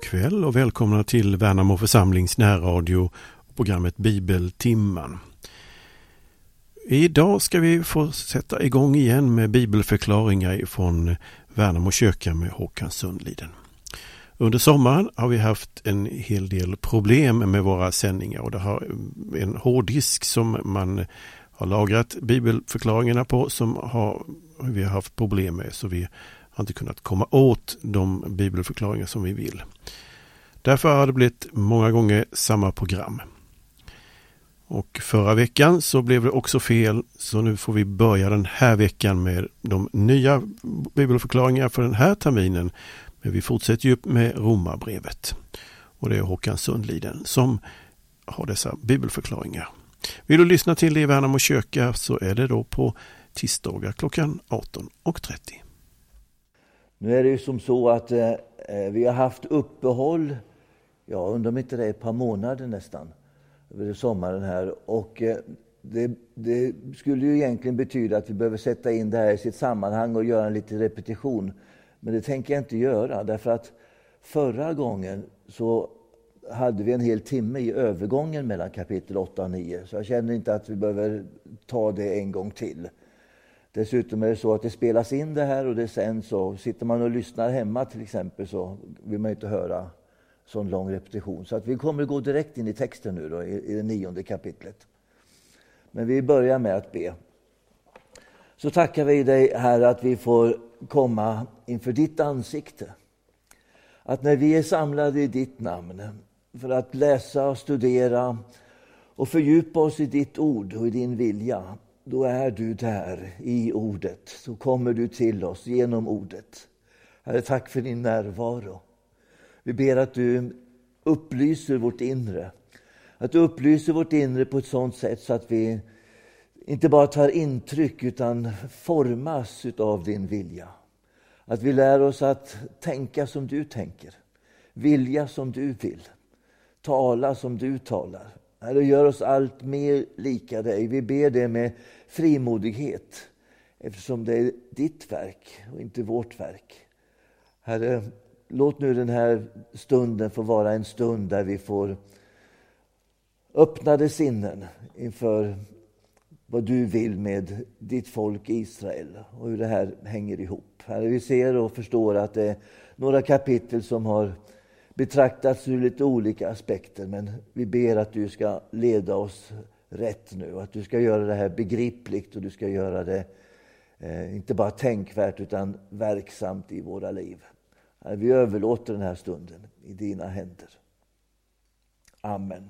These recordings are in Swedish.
kväll och välkomna till Värnamo församlings närradio och programmet Bibeltimman. Idag ska vi få sätta igång igen med bibelförklaringar från Värnamo kyrka med Håkan Sundliden. Under sommaren har vi haft en hel del problem med våra sändningar och det har en hårddisk som man har lagrat bibelförklaringarna på som vi har haft problem med, så vi har inte kunnat komma åt de bibelförklaringar som vi vill. Därför har det blivit många gånger samma program. Och förra veckan så blev det också fel, så nu får vi börja den här veckan med de nya bibelförklaringar för den här terminen. Men vi fortsätter ju med Romarbrevet. Och det är Håkan Sundliden som har dessa bibelförklaringar. Vill du lyssna till det i Värnamo kyrka så är det då på tisdagar klockan 18:30. Nu är det ju som så att vi har haft uppehåll, undrar om inte det är ett par månader nästan, över sommaren här. Och det skulle ju egentligen betyda att vi behöver sätta in det här i sitt sammanhang och göra en liten repetition. Men det tänker jag inte göra, därför att förra gången så hade vi en hel timme i övergången mellan kapitel 8 och 9. Så jag känner inte att vi behöver ta det en gång till. Dessutom är det så att det spelas in det här och det sen så sitter man och lyssnar hemma till exempel, så vill man inte höra sån lång repetition. Så att vi kommer att gå direkt in i texten nu då, i det 9:e kapitlet. Men vi börjar med att be. Så tackar vi dig, Herre, att vi får komma inför ditt ansikte. Att när vi är samlade i ditt namn för att läsa och studera och fördjupa oss i ditt ord och i din vilja, då är du där i ordet. Så kommer du till oss genom ordet. Herre, tack för din närvaro. Vi ber att du upplyser vårt inre. Att du upplyser vårt inre på ett sådant sätt så att vi inte bara tar intryck utan formas av din vilja. Att vi lär oss att tänka som du tänker. Vilja som du vill. Tala som du talar. Herre, gör oss allt mer lika dig. Vi ber det med frimodighet. Eftersom det är ditt verk och inte vårt verk. Herre, låt nu den här stunden få vara en stund där vi får öppnade sinnen inför vad du vill med ditt folk Israel och hur det här hänger ihop. Herre, vi ser och förstår att det är några kapitel som har betraktats ur lite olika aspekter, men vi ber att du ska leda oss rätt nu, att du ska göra det här begripligt och du ska göra det inte bara tänkvärt utan verksamt i våra liv. Herre, vi överlåter den här stunden i dina händer. Amen.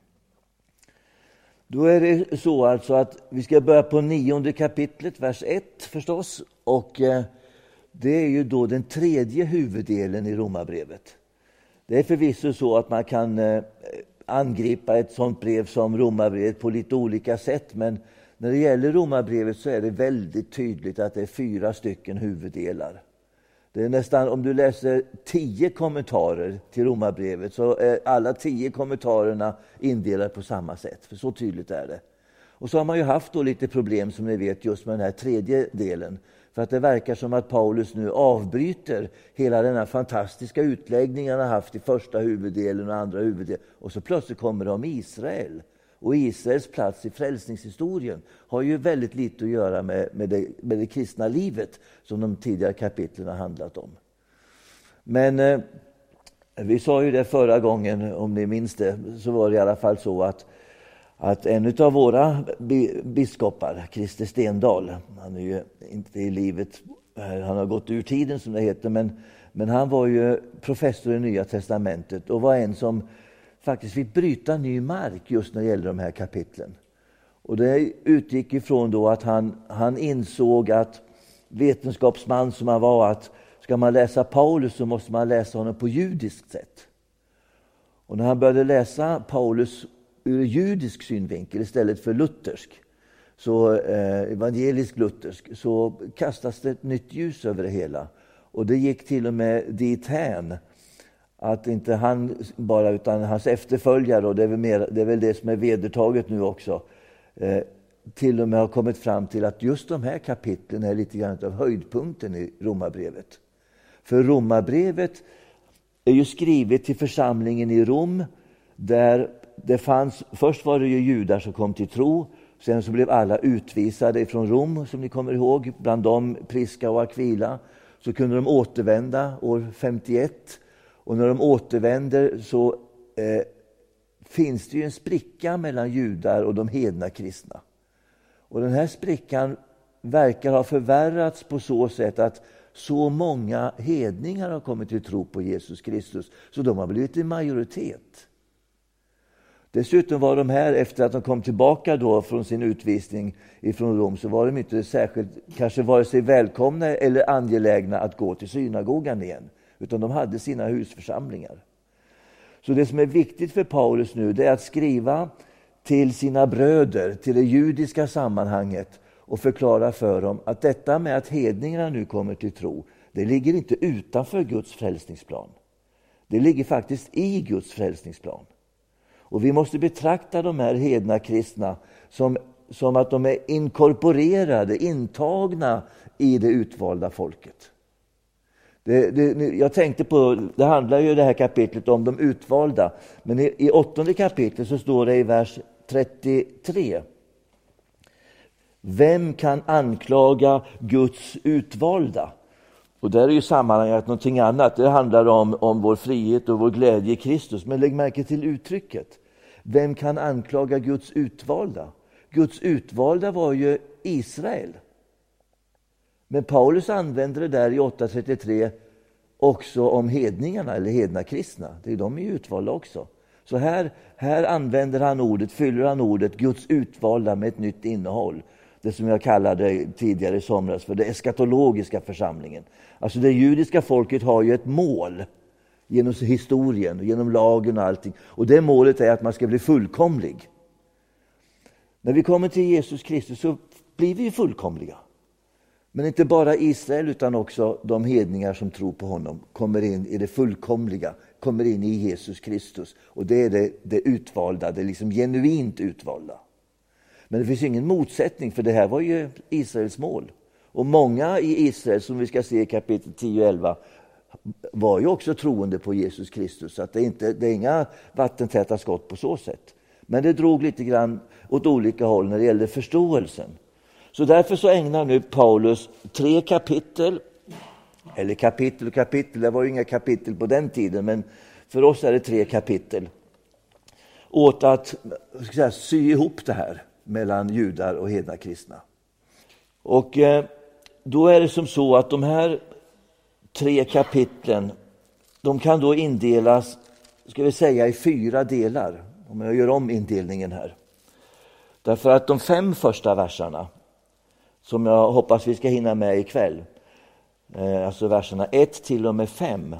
Då är det så alltså att vi ska börja på 9:e kapitlet, vers 1 förstås. Och det är ju då den tredje huvuddelen i Romarbrevet. Det är förvisso så att man kan angripa ett sånt brev som Romarbrevet på lite olika sätt. Men när det gäller Romarbrevet så är det väldigt tydligt att det är 4 stycken huvuddelar. Det är nästan, om du läser 10 kommentarer till Romarbrevet så är alla 10 kommentarerna indelade på samma sätt. För så tydligt är det. Och så har man ju haft då lite problem som ni vet just med den här tredje delen. För att det verkar som att Paulus nu avbryter hela den här fantastiska utläggningen han har haft i första huvuddelen och andra huvuddelen. Och så plötsligt kommer det om Israel. Och Israels plats i frälsningshistorien har ju väldigt lite att göra med det kristna livet som de tidigare kapitlen har handlat om. Men vi sa ju det förra gången, om ni minns det, så var det i alla fall så att en av våra biskopar, Christer Stendahl, han är ju inte i livet, han har gått ur tiden som det heter, men han var ju professor i Nya testamentet och var en som faktiskt fick bryta ny mark just när det gäller de här kapitlen. Och det utgick ifrån då att han insåg att vetenskapsman som han var, att ska man läsa Paulus så måste man läsa honom på judiskt sätt. Och när han började läsa Paulus ur judisk synvinkel istället för luthersk, så evangelisk-luthersk, så kastas det ett nytt ljus över det hela. Och det gick till och med dithän att inte han bara utan hans efterföljare, och det är väl det som är vedertaget nu också, till och med har kommit fram till att just de här kapitlen är lite grann av höjdpunkten i Romarbrevet. För Romarbrevet är ju skrivet till församlingen i Rom, där det fanns, först var det ju judar som kom till tro, sen så blev alla utvisade från Rom, som ni kommer ihåg, bland dem Prisca och Aquila. Så kunde de återvända år 51, och när de återvänder så finns det ju en spricka mellan judar och de hedna kristna. Och den här sprickan verkar ha förvärrats på så sätt att så många hedningar har kommit till tro på Jesus Kristus, så de har blivit en majoritet. Dessutom var de här, efter att de kom tillbaka då från sin utvisning ifrån Rom, så var de inte särskilt, kanske vare sig välkomna eller angelägna att gå till synagogan igen, utan de hade sina husförsamlingar. Så det som är viktigt för Paulus nu, det är att skriva till sina bröder, till det judiska sammanhanget, och förklara för dem att detta med att hedningarna nu kommer till tro, det ligger inte utanför Guds frälsningsplan. Det ligger faktiskt i Guds frälsningsplan. Och vi måste betrakta de här hedna kristna som att de är inkorporerade, intagna i det utvalda folket. Jag tänkte på, det handlar ju det här kapitlet om de utvalda, men i 8:e kapitlet så står det i vers 33: Vem kan anklaga Guds utvalda? Och där är ju sammanhanget någonting annat. Det handlar om vår frihet och vår glädje i Kristus. Men lägg märke till uttrycket. Vem kan anklaga Guds utvalda? Guds utvalda var ju Israel. Men Paulus använder det där i 8:33 också om hedningarna eller hedna kristna. De är ju utvalda också. Så här använder han ordet, fyller han ordet Guds utvalda med ett nytt innehåll. Det som jag kallade tidigare i somras för det eskatologiska församlingen. Alltså det judiska folket har ju ett mål genom historien, genom lagen och allting. Och det målet är att man ska bli fullkomlig. När vi kommer till Jesus Kristus så blir vi fullkomliga. Men inte bara Israel utan också de hedningar som tror på honom kommer in i det fullkomliga, kommer in i Jesus Kristus. Och det är det utvalda, det liksom genuint utvalda. Men det finns ingen motsättning, för det här var ju Israels mål. Och många i Israel, som vi ska se i kapitel 10 och 11, var ju också troende på Jesus Kristus. Så att det är inga vattentäta skott på så sätt. Men det drog lite grann åt olika håll när det gällde förståelsen. Så därför så ägnar nu Paulus 3 kapitel, eller kapitel och kapitel, det var ju inga kapitel på den tiden, men för oss är det 3 kapitel, åt att sy ihop det här mellan judar och hedna kristna. Och då är det som så att de här 3 kapitlen, de kan då indelas, ska vi säga, i 4 delar, om jag gör om indelningen här. Därför att de 5 första verserna, som jag hoppas vi ska hinna med ikväll, alltså verserna 1 till och med 5,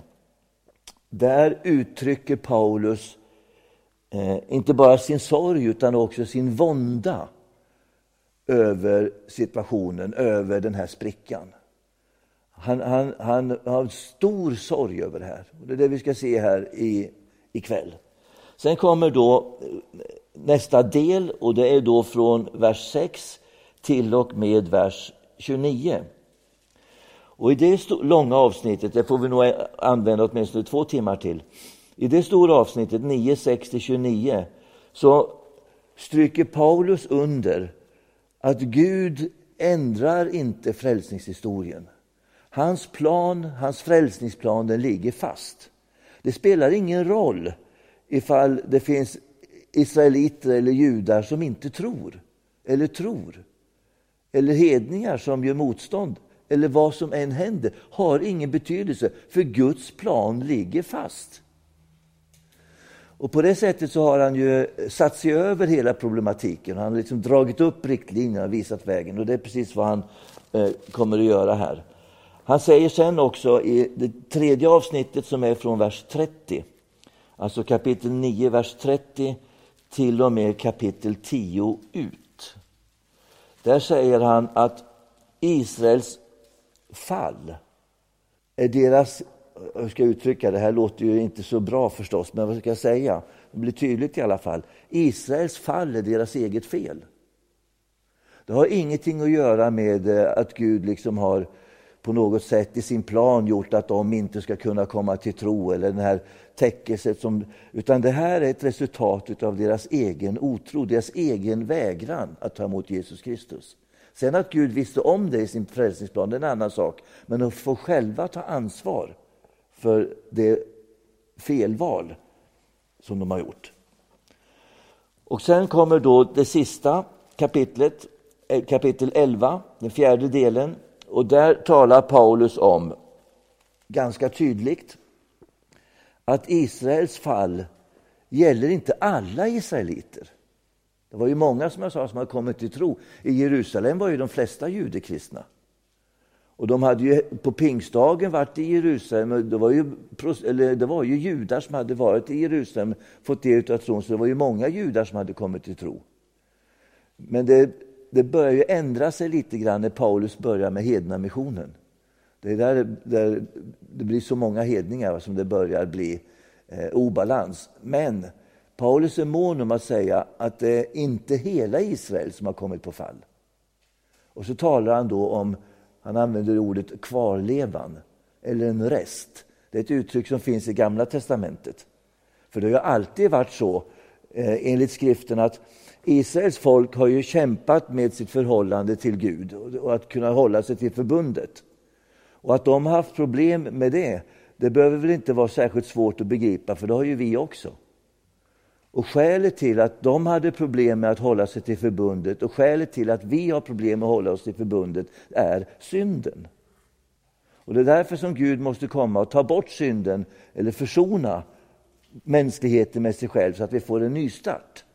där uttrycker Paulus inte bara sin sorg utan också sin vånda över situationen, över den här sprickan. Han har stor sorg över det här. Och det är det vi ska se här ikväll. Sen kommer då nästa del, och det är då från vers 6 till och med vers 29. Och i det långa avsnittet, det får vi nog använda åtminstone 2 timmar till. I det stora avsnittet 9, 6-29 så stryker Paulus under att Gud ändrar inte frälsningshistorien. Hans plan, hans frälsningsplan, den ligger fast. Det spelar ingen roll ifall det finns israeliter eller judar som inte tror, eller hedningar som gör motstånd, eller vad som än händer, har ingen betydelse, för Guds plan ligger fast. Och på det sättet så har han ju satt sig över hela problematiken. Han har liksom dragit upp riktlinjerna och visat vägen. Och det är precis vad han kommer att göra här. Han säger sen också i det 3:e avsnittet, som är från vers 30. Alltså kapitel 9, vers 30 till och med kapitel 10 ut. Där säger han att Israels fall är deras, jag ska uttrycka det här, låter ju inte så bra förstås, men vad ska jag säga? Det blir tydligt i alla fall. Israels fall är deras eget fel. Det har ingenting att göra med att Gud liksom har på något sätt i sin plan gjort att de inte ska kunna komma till tro, eller den här täckelset utan det här är ett resultat av deras egen otro, deras egen vägran att ta emot Jesus Kristus. Sen att Gud visste om det i sin frälsningsplan, det är en annan sak, men att få själva ta ansvar för det felval som de har gjort. Och sen kommer då det sista kapitlet, kapitel 11, den fjärde delen. Och där talar Paulus om ganska tydligt att Israels fall gäller inte alla israeliter. Det var ju många, som jag sa, som hade kommit till tro. I Jerusalem var ju de flesta judekristna. Och de hade ju på pingstdagen varit i Jerusalem. Det var ju judar som hade varit i Jerusalem, fått del av tron. Så det var ju många judar som hade kommit till tro. Men det börjar ju ändra sig lite grann när Paulus börjar med hednamissionen. Det är där det blir så många hedningar som det börjar bli obalans. Men Paulus är mån om att säga att det är inte hela Israel som har kommit på fall. Och så talar han då om, han använder ordet kvarlevan eller en rest. Det är ett uttryck som finns i Gamla testamentet. För det har ju alltid varit så enligt skriften att Israels folk har ju kämpat med sitt förhållande till Gud och att kunna hålla sig till förbundet. Och att de har haft problem med det behöver väl inte vara särskilt svårt att begripa, för det har ju vi också. Och skälet till att de hade problem med att hålla sig till förbundet och skälet till att vi har problem med att hålla oss till förbundet är synden. Och det är därför som Gud måste komma och ta bort synden eller försona mänskligheten med sig själv så att vi får en ny start.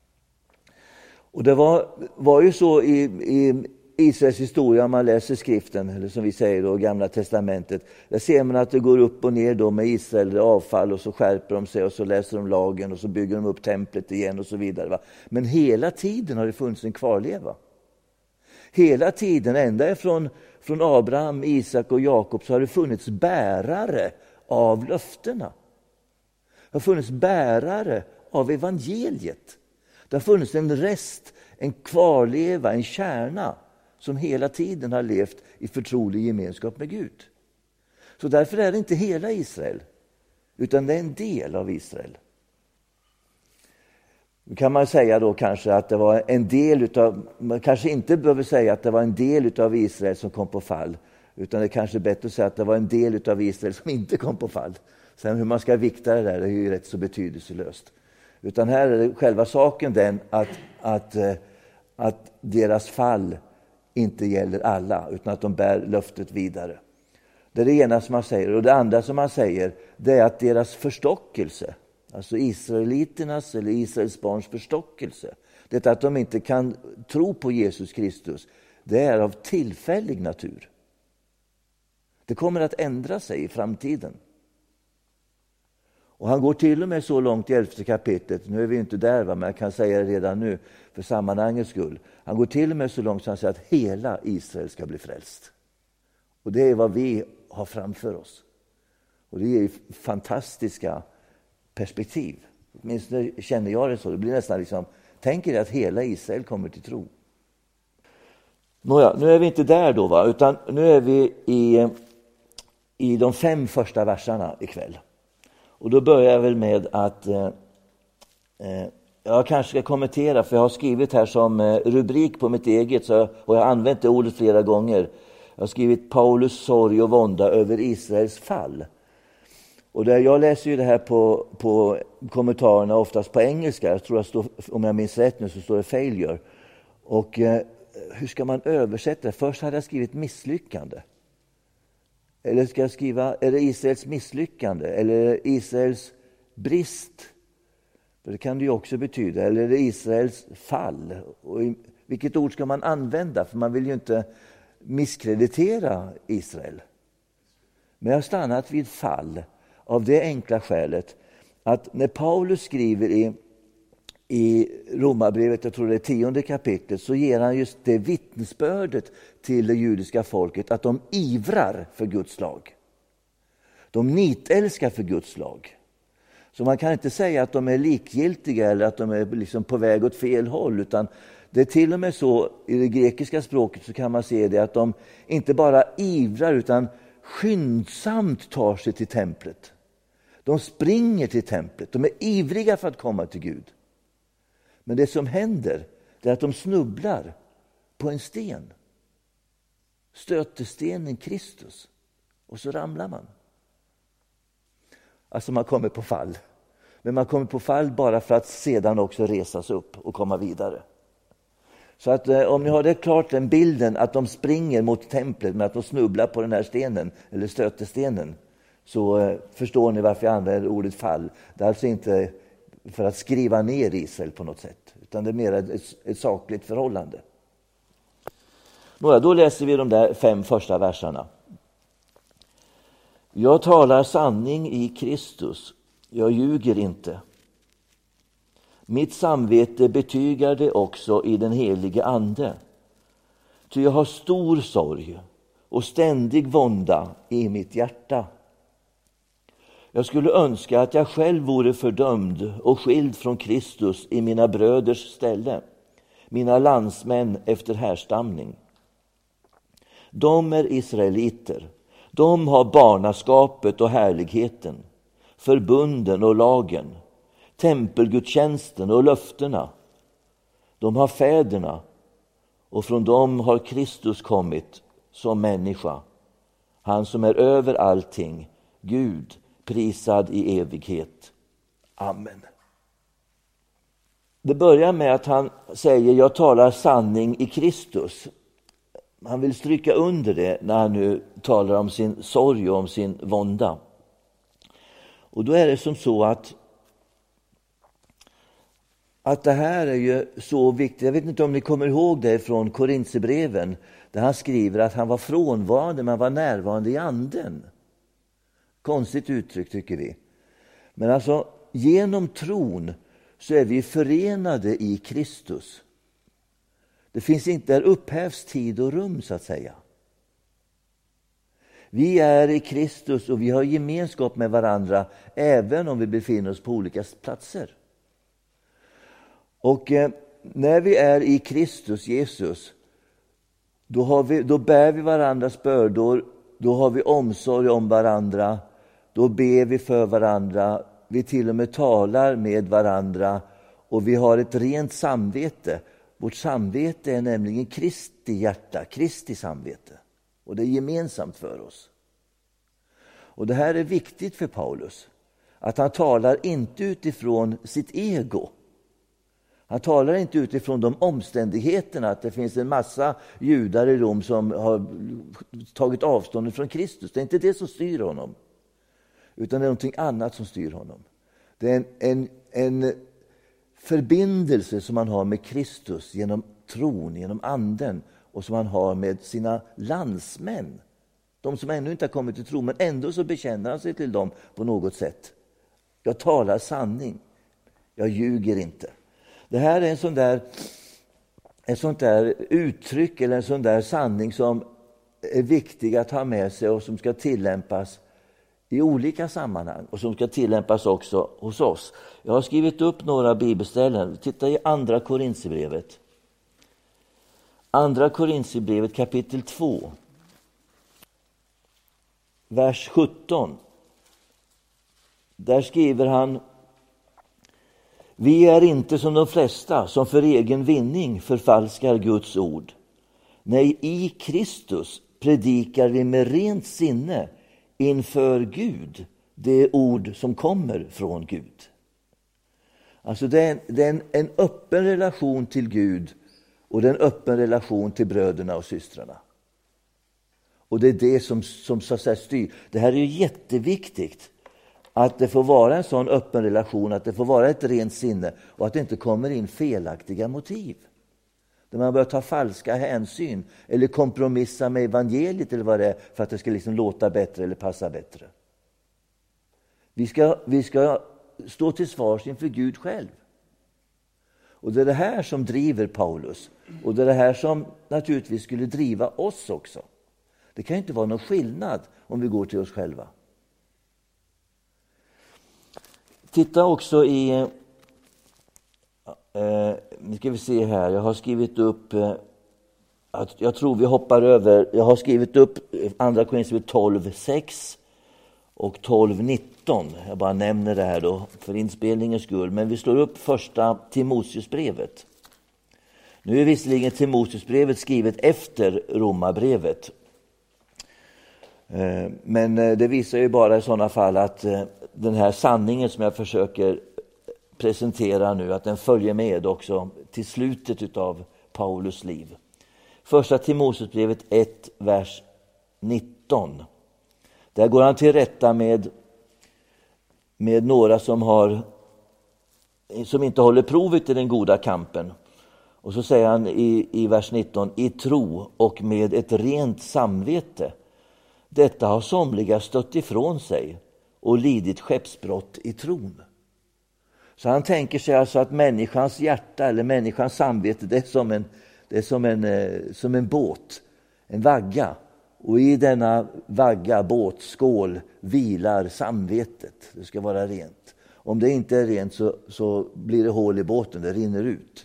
Och det var ju så i Israels historia, om man läser skriften, eller som vi säger då, Gamla testamentet, där ser man att det går upp och ner då med Israel avfall, och så skärper de sig och så läser de lagen och så bygger de upp templet igen och så vidare. Va? Men hela tiden har det funnits en kvarleva. Hela tiden, ända från Abraham, Isak och Jakob, så har det funnits bärare av löftena. Det har funnits bärare av evangeliet. Det har funnits en rest, en kvarleva, en kärna som hela tiden har levt i förtrolig gemenskap med Gud. Så därför är det inte hela Israel, utan det är en del av Israel. Nu kan man säga då kanske att det var en del utav, man kanske inte behöver säga att det var en del utav Israel som kom på fall, utan det är kanske bättre att säga att det var en del utav Israel som inte kom på fall. Sen hur man ska vikta det där är ju rätt så betydelselöst. Utan här är det själva saken den att deras fall inte gäller alla, utan att de bär löftet vidare. Det är det ena som man säger. Och det andra som man säger, det är att deras förstockelse, alltså israeliternas eller Israels barns förstockelse, det att de inte kan tro på Jesus Kristus, det är av tillfällig natur. Det kommer att ändra sig i framtiden. Och han går till och med så långt i 11:e kapitlet, nu är vi inte där, men jag kan säga det redan nu för sammanhangets skull. Han går till och med så långt så han säger att hela Israel ska bli frälst. Och det är vad vi har framför oss. Och det är fantastiska perspektiv. Åtminstone känner jag det så. Det blir nästan liksom, tänker att hela Israel kommer till tro. Nåja, nu är vi inte där då, va? Utan nu är vi i de 5 första verserna ikväll. Och då börjar jag väl med att jag kanske ska kommentera, för jag har skrivit här som rubrik på mitt eget, och jag har använt det ordet flera gånger. Jag har skrivit Paulus sorg och vånda över Israels fall. Och jag läser ju det här på kommentarerna oftast på engelska. Jag tror att står, om jag minns rätt nu, så står det failure. Och hur ska man översätta det? Först hade jag skrivit misslyckande. Eller ska jag skriva, är det Israels misslyckande? Eller är det Israels brist? För det kan det ju också betyda. Eller är det Israels fall? Och vilket ord ska man använda? För man vill ju inte misskreditera Israel. Men jag har stannat vid fall av det enkla skälet att när Paulus skriver i Romarbrevet, jag tror det är 10:e kapitlet, så ger han just det vittnesbördet till det judiska folket att de ivrar för Guds lag. De nitälskar för Guds lag. Så man kan inte säga att de är likgiltiga eller att de är liksom på väg åt fel håll, utan Det är till och med så i det grekiska språket så kan man se det att de inte bara ivrar utan skyndsamt tar sig till templet. De springer till templet. De är ivriga för att komma till Gud. Men det som händer är att de snubblar på en sten. Stötestenen Kristus. Och så ramlar man. Alltså man kommer på fall. Men man kommer på fall bara för att sedan också resas upp och komma vidare. Så att om ni har det klart, den bilden att de springer mot templet men att de snubblar på den här stenen eller stötestenen, så förstår ni varför jag använder ordet fall. Det är alltså inte för att skriva ner Israel på något sätt, utan det är mer ett sakligt förhållande. Då läser vi de där 5 första verserna. Jag talar sanning i Kristus, jag ljuger inte. Mitt samvete betygar det också i den helige ande. Ty jag har stor sorg och ständig vånda i mitt hjärta. Jag skulle önska att jag själv vore fördömd och skild från Kristus i mina bröders ställe, mina landsmän efter härstamning. De är israeliter. De har barnaskapet och härligheten, förbunden och lagen, tempelgudstjänsten och löftena. De har fäderna, och från dem har Kristus kommit som människa. Han som är över allting, Gud, prisad i evighet. Amen. Det börjar med att han säger, jag talar sanning i Kristus. Han vill stryka under det när han nu talar om sin sorg och om sin vånda. Och då är det som så att det här är ju så viktigt. Jag vet inte om ni kommer ihåg det från Korinthierbreven, där han skriver att han var frånvarande men var närvarande i anden. Konstigt uttryck tycker vi. Men alltså genom tron så är vi förenade i Kristus. Det finns inte där upphävs tid och rum så att säga. Vi är i Kristus och vi har gemenskap med varandra även om vi befinner oss på olika platser. Och när vi är i Kristus Jesus, då bär vi varandras bördor, då har vi omsorg om varandra, då ber vi för varandra, vi till och med talar med varandra och vi har ett rent samvete. Vårt samvete är nämligen Kristi hjärta, Kristi samvete. Och det är gemensamt för oss. Och det här är viktigt för Paulus. Att han talar inte utifrån sitt ego. Han talar inte utifrån de omständigheterna att det finns en massa judar i Rom som har tagit avstånd från Kristus. Det är inte det som styr honom. Utan det är någonting annat som styr honom. Det är en förbindelse som man har med Kristus genom tron, genom anden och som man har med sina landsmän. De som ännu inte har kommit till tro, men ändå så bekänner han sig till dem på något sätt. Jag talar sanning. Jag ljuger inte. Det här är en sånt där uttryck eller en sån där sanning som är viktig att ha med sig och som ska tillämpas i olika sammanhang och som ska tillämpas också hos oss. Jag har skrivit upp några bibelställen. Titta i Andra Korinthierbrevet. Andra Korinthierbrevet kapitel 2. Vers 17. Där skriver han: vi är inte som de flesta som för egen vinning förfalskar Guds ord. Nej, i Kristus predikar vi med rent sinne inför Gud det ord som kommer från Gud. Alltså det är en öppen relation till Gud och det är en öppen relation till bröderna och systrarna. Och det är det som så att säga styr. Det här är ju jätteviktigt. Att det får vara en sån öppen relation, att det får vara ett rent sinne och att det inte kommer in felaktiga motiv. Där man börjar ta falska hänsyn eller kompromissa med evangeliet eller vad det är för att det ska liksom låta bättre eller passa bättre. Vi ska stå till svars inför Gud själv. Och det är det här som driver Paulus. Och det är det här som naturligtvis skulle driva oss också. Det kan inte vara någon skillnad om vi går till oss själva. Titta också i nu ska vi se här. Jag har skrivit upp att jag tror vi hoppar över. Jag har skrivit upp andra Korinthierbrevet 12:6 och 12:19. Jag bara nämner det här då för inspelningens skull. Men vi slår upp första Timoteusbrevet. Nu är visserligen Timoteusbrevet skrivet efter Romarbrevet. Men det visar ju bara i sådana fall att den här sanningen som jag försöker presentera nu, att den följer med också till slutet av Paulus liv. Första Timoteusbrevet 1, vers 19. Där går han till rätta med några som inte håller provet i den goda kampen. Och så säger han i vers 19, i tro och med ett rent samvete. Detta har somliga stött ifrån sig och lidit skeppsbrott i tron. Så han tänker sig alltså att människans hjärta eller människans samvete, det är som en båt, en vagga. Och i denna vagga, båtskål, vilar samvetet. Det ska vara rent. Om det inte är rent så blir det hål i båten, det rinner ut.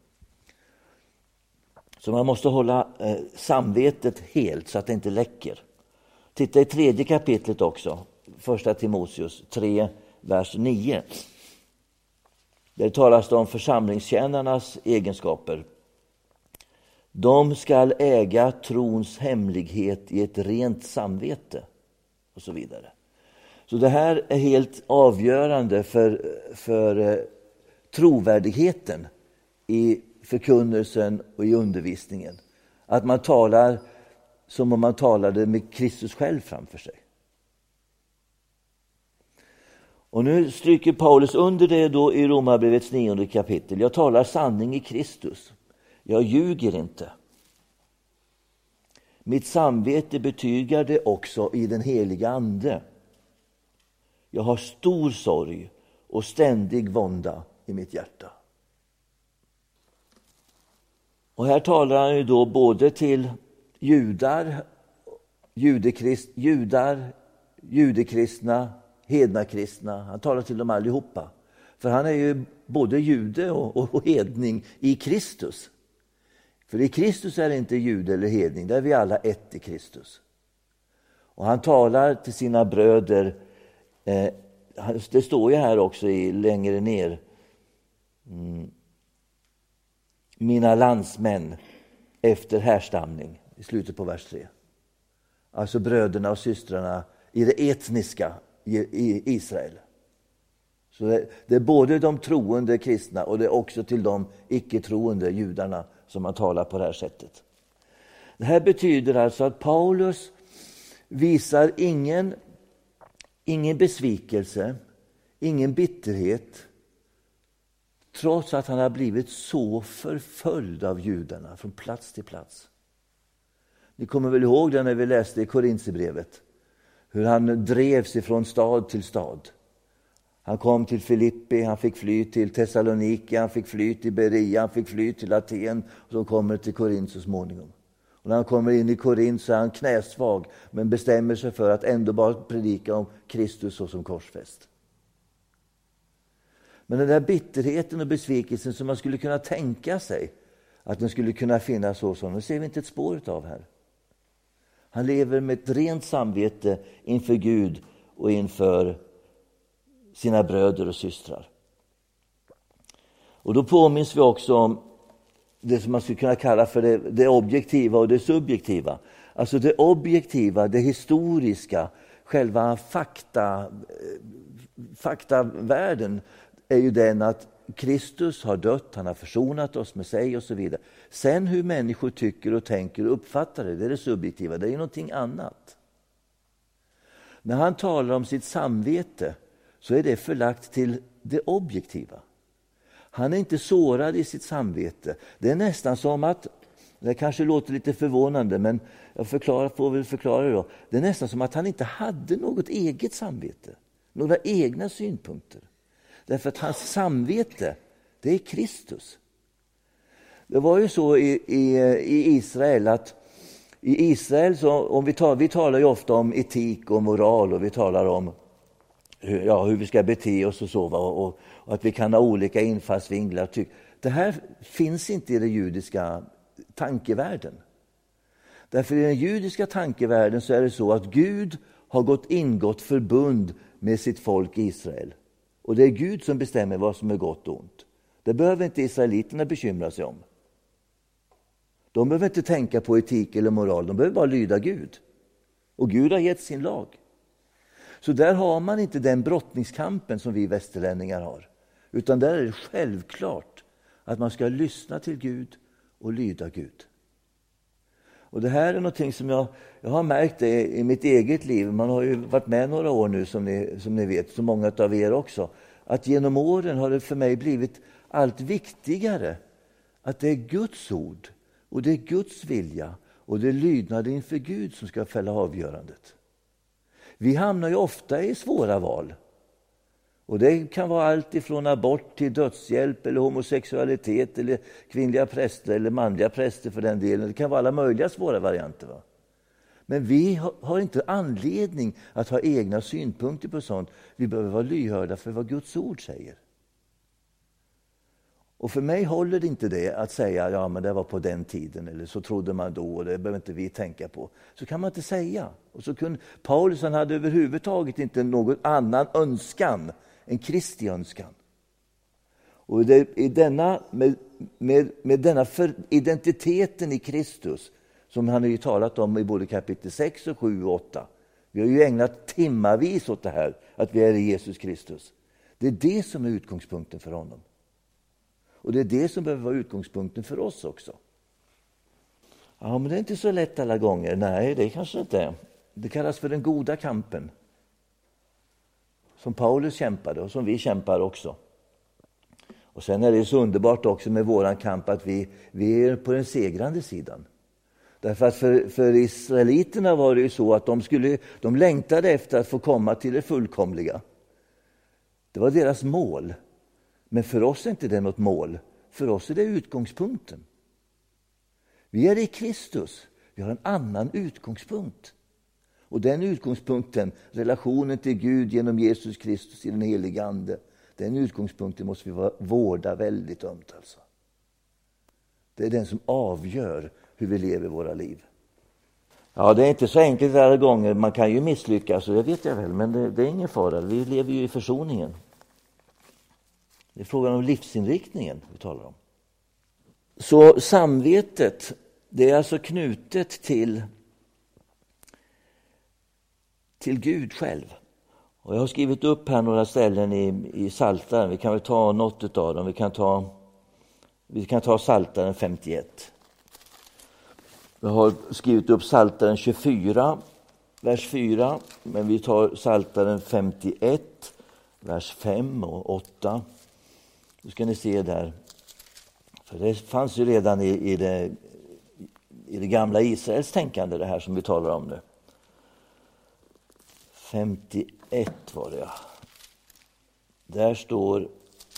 Så man måste hålla samvetet helt så att det inte läcker. Titta i 3:e kapitlet också, första Timoteus 3, vers 9. Där talas det om församlingstjänarnas egenskaper. De ska äga trons hemlighet i ett rent samvete och så vidare. Så det här är helt avgörande för trovärdigheten i förkunnelsen och i undervisningen. Att man talar som om man talade med Kristus själv framför sig. Och nu stryker Paulus under det då i Romarbrevets 9:e kapitel. Jag talar sanning i Kristus. Jag ljuger inte. Mitt samvete betygar det också i den heliga ande. Jag har stor sorg och ständig vånda i mitt hjärta. Och här talar han ju då både till judekristna, hednakristna. Han talar till dem allihopa. För han är ju både jude och hedning i Kristus. För i Kristus är det inte jude eller hedning, där är vi alla ett i Kristus. Och han talar till sina bröder, det står ju här också längre ner, mina landsmän efter härstamning, i slutet på vers 3. Alltså bröderna och systrarna i det etniska i Israel. Så det är både de troende kristna och det är också till de icke-troende judarna som man talar på det här sättet. Det här betyder alltså att Paulus visar ingen besvikelse, ingen bitterhet, trots att han har blivit så förföljd av judarna från plats till plats. Ni kommer väl ihåg det när vi läste i Korinthierbrevet, hur han drevs ifrån stad till stad. Han kom till Filippi, han fick fly till Thessaloniki, han fick fly till Berea, han fick fly till Aten och så kommer till Korint så småningom. Och när han kommer in i Korint så är han knäsvag men bestämmer sig för att ändå bara predika om Kristus som korsfäst. Men den där bitterheten och besvikelsen som man skulle kunna tänka sig att den skulle kunna finnas hos honom, det ser vi inte ett spår av här. Han lever med ett rent samvete inför Gud och inför sina bröder och systrar. Och då påminns vi också om det som man skulle kunna kalla för det objektiva och det subjektiva. Alltså det objektiva, det historiska, själva faktavärlden är ju den att Kristus har dött, han har försonat oss med sig och så vidare. Sen hur människor tycker och tänker och uppfattar det är det subjektiva, det är någonting annat. När han talar om sitt samvete så är det förlagt till det objektiva. Han är inte sårad i sitt samvete. Det är nästan som att, det kanske låter lite förvånande men jag får väl förklara det då. Det är nästan som att han inte hade något eget samvete, några egna synpunkter. Därför att hans samvete, det är Kristus. Det var ju så i Israel att i Israel så, vi talar ju ofta om etik och moral och vi talar om hur vi ska bete oss och så och att vi kan ha olika infallsvinklar. Det här finns inte i den judiska tankevärlden. Därför i den judiska tankevärlden så är det så att Gud har ingått förbund med sitt folk Israel. Och det är Gud som bestämmer vad som är gott och ont. Det behöver inte israeliterna bekymra sig om. De behöver inte tänka på etik eller moral, de behöver bara lyda Gud. Och Gud har gett sin lag. Så där har man inte den brottningskampen som vi västerlänningar har. Utan där är det självklart att man ska lyssna till Gud och lyda Gud. Och det här är någonting som jag har märkt det i mitt eget liv. Man har ju varit med några år nu som ni vet, så många av er också. Att genom åren har det för mig blivit allt viktigare att det är Guds ord och det är Guds vilja och det är lydnaden inför Gud som ska fälla avgörandet. Vi hamnar ju ofta i svåra val. Och det kan vara allt ifrån abort till dödshjälp eller homosexualitet eller kvinnliga präster eller manliga präster för den delen. Det kan vara alla möjliga svåra varianter. Va? Men vi har inte anledning att ha egna synpunkter på sånt. Vi behöver vara lyhörda för vad Guds ord säger. Och för mig håller det inte det att säga ja men det var på den tiden eller så trodde man då och det behöver inte vi tänka på. Så kan man inte säga. Och så kunde Paulus, han hade överhuvudtaget inte någon annan önskan än Kristi önskan. Och det är denna, med denna identiteten i Kristus som han har ju talat om i både kapitel 6 och 7 och 8. Vi har ju ägnat timmavis åt det här, att vi är i Jesus Kristus. Det är det som är utgångspunkten för honom. Och det är det som behöver vara utgångspunkten för oss också. Ja, men det är inte så lätt alla gånger. Nej, det kanske inte är. Det kallas för den goda kampen. Som Paulus kämpade och som vi kämpar också. Och sen är det så underbart också med våran kamp att vi är på den segrande sidan. Därför att för israeliterna var det ju så att de längtade efter att få komma till det fullkomliga. Det var deras mål. Men för oss är inte det något mål. För oss är det utgångspunkten. Vi är i Kristus. Vi har en annan utgångspunkt. Och den utgångspunkten, relationen till Gud genom Jesus Kristus i den heliga ande, den utgångspunkten måste vi vårda väldigt ömt alltså. Det är den som avgör hur vi lever våra liv. Ja, det är inte så enkelt alla gånger. Man kan ju misslyckas, och det vet jag väl, men det är ingen fara. Vi lever ju i försoningen. Det är frågan om livsinriktningen vi talar om. Så samvetet, det är alltså knutet till Gud själv. Och jag har skrivit upp här några ställen i Psaltaren. Vi kan väl ta något av dem. Vi kan ta Psaltaren 51. Jag har skrivit upp Psaltaren 24, vers 4. Men vi tar Psaltaren 51, vers 5 och 8. Nu ska ni se där. För det fanns ju redan i det gamla Israels tänkande det här som vi talar om nu. 51 var det. Där står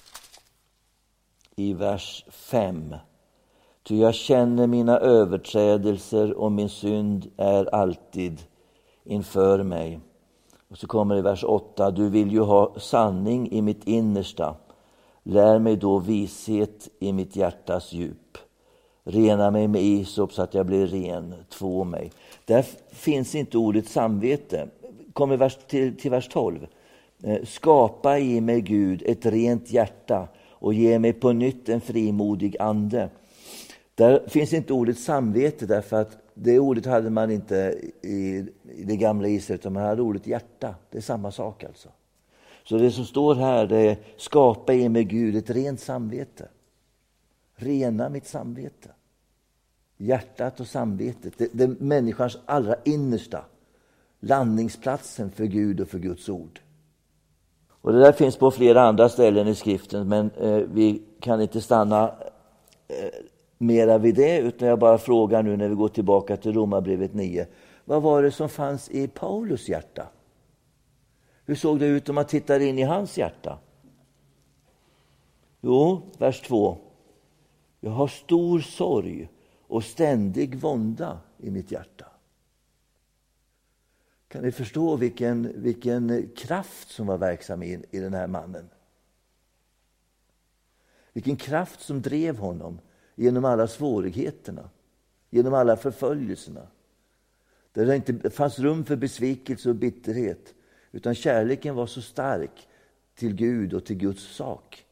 i vers 5. Ty jag känner mina överträdelser och min synd är alltid inför mig. Och så kommer det i vers 8. Du vill ju ha sanning i mitt innersta. Lär mig då vishet i mitt hjärtas djup. Rena mig med isop så att jag blir ren. Två mig. Där finns inte ordet samvete. Kommer till vers 12. Skapa i mig, Gud, ett rent hjärta och ge mig på nytt en frimodig ande. Där finns inte ordet samvete därför att det ordet hade man inte i det gamla Israel, utan man hade ordet hjärta. Det är samma sak alltså. Så det som står här, det är skapa i mig, Gud, ett rent samvete. Rena mitt samvete. Hjärtat och samvetet, det är människans allra innersta. Landningsplatsen för Gud och för Guds ord. Och det där finns på flera andra ställen i skriften, men vi kan inte stanna mera vid det, utan jag bara frågar nu när vi går tillbaka till Romarbrevet 9. Vad var det som fanns i Paulus hjärta? Hur såg det ut om man tittar in i hans hjärta? Jo, vers 2. Jag har stor sorg och ständig vånda i mitt hjärta. Kan ni förstå vilken kraft som var verksam i den här mannen? Vilken kraft som drev honom genom alla svårigheterna, genom alla förföljelserna. Där det inte fanns rum för besvikelse och bitterhet, utan kärleken var så stark till Gud och till Guds sak.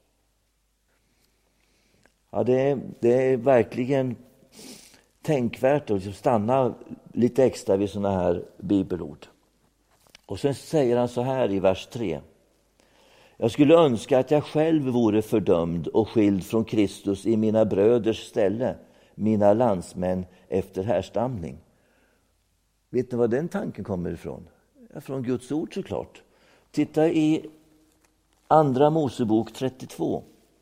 Ja, det är verkligen tänkvärt att stanna lite extra vid såna här bibelord. Och sen säger han så här i vers 3. Jag skulle önska att jag själv vore fördömd och skild från Kristus i mina bröders ställe, mina landsmän efter härstamning. Vet ni var den tanken kommer ifrån? Ja, från Guds ord såklart. Titta i Andra Mosebok 32.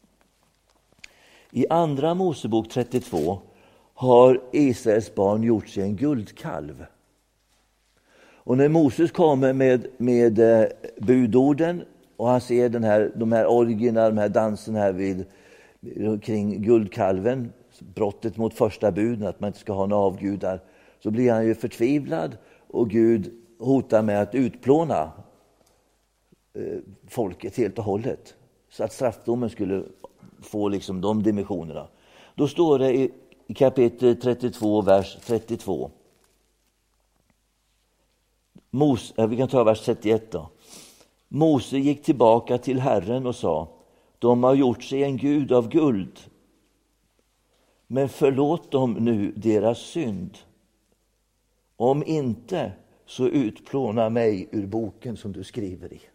I Andra Mosebok 32 har Israels barn gjort sig en guldkalv. Och när Moses kommer med budorden och han ser de här orgierna, de här danserna här kring guldkalven, brottet mot första buden, att man inte ska ha några avgudar, så blir han ju förtvivlad och Gud hotar med att utplåna folket helt och hållet. Så att straffdomen skulle få liksom de dimensionerna. Då står det i kapitel 32, vers 32. Vi kan ta vers 31 då. Mose gick tillbaka till Herren och sa: de har gjort sig en gud av guld, men förlåt dem nu deras synd. Om inte, så utplåna mig ur boken som du skriver i.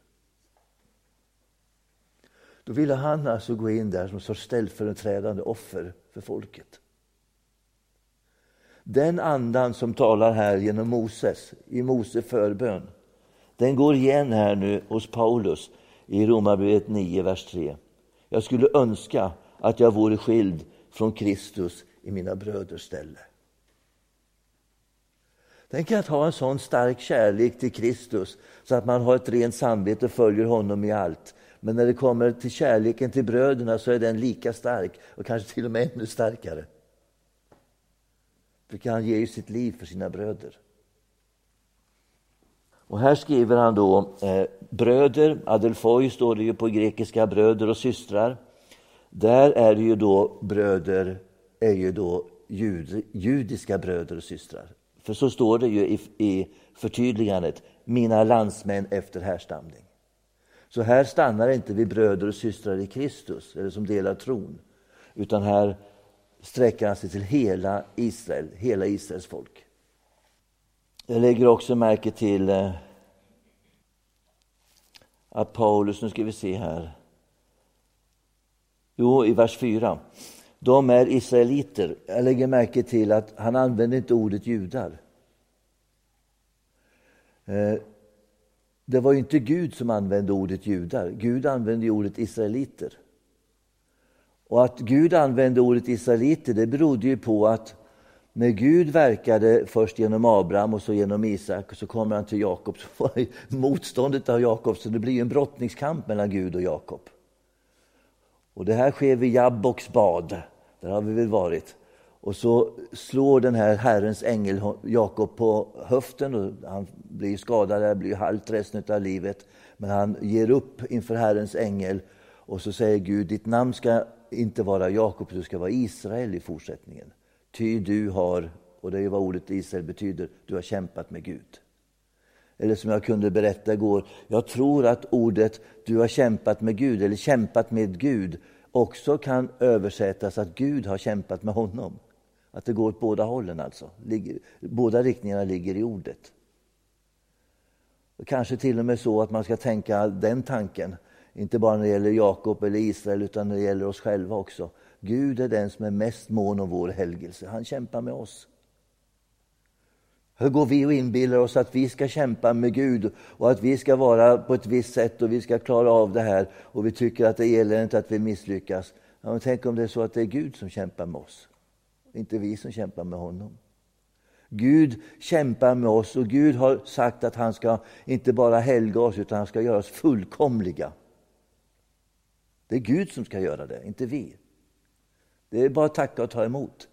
Då ville han alltså gå in där som en sorts ställföreträdande offer för folket. Den andan som talar här genom Moses, i Mose förbön, den går igen här nu hos Paulus i Romarbrevet 9, vers 3. Jag skulle önska att jag vore skild från Kristus i mina bröders ställe. Tänk att ha en sån stark kärlek till Kristus så att man har ett rent samvete och följer honom i allt. Men när det kommer till kärleken till bröderna så är den lika stark och kanske till och med ännu starkare. För han ger ju sitt liv för sina bröder. Och här skriver han då bröder, adelphoi står det ju på grekiska, bröder och systrar. Där är det ju då bröder, är ju då judiska bröder och systrar. För så står det ju i förtydligandet, mina landsmän efter härstamning. Så här stannar det inte vid bröder och systrar i Kristus, eller som delar tron. Utan här sträcker han sig till hela Israel, hela Israels folk. Jag lägger också märke till att Paulus, nu ska vi se här. Jo, i vers 4. De är israeliter. Jag lägger märke till att han använder inte ordet judar. Det var ju inte Gud som använde ordet judar. Gud använde ordet israeliter. Och att Gud använde ordet israeliter, det berodde ju på att när Gud verkade först genom Abraham och så genom Isak, och så kommer han till Jakob, så var det motståndet av Jakob, så det blir en brottningskamp mellan Gud och Jakob. Och det här sker vid Jabboks bad, där har vi väl varit. Och så slår den här Herrens ängel Jakob på höften och han blir skadad, det blir halt resten av livet. Men han ger upp inför Herrens ängel och så säger Gud, ditt namn ska inte vara Jakob, du ska vara Israel i fortsättningen. Ty du har, och det är vad ordet Israel betyder, du har kämpat med Gud. Eller som jag kunde berätta igår, jag tror att ordet du har kämpat med Gud eller kämpat med Gud också kan översättas att Gud har kämpat med honom. Att det går åt båda hållen alltså. Båda riktningarna ligger i ordet. Och kanske till och med så att man ska tänka den tanken. Inte bara när det gäller Jakob eller Israel utan när det gäller oss själva också. Gud är den som är mest mån om vår helgelse. Han kämpar med oss. Hur går vi och inbillar oss att vi ska kämpa med Gud och att vi ska vara på ett visst sätt och vi ska klara av det här och vi tycker att det gäller inte att vi misslyckas. Ja, men tänk om det är så att det är Gud som kämpar med oss. Inte vi som kämpar med honom. Gud kämpar med oss och Gud har sagt att han ska inte bara helga oss utan han ska göra oss fullkomliga. Det är Gud som ska göra det, inte vi. Det är bara att tacka och ta emot.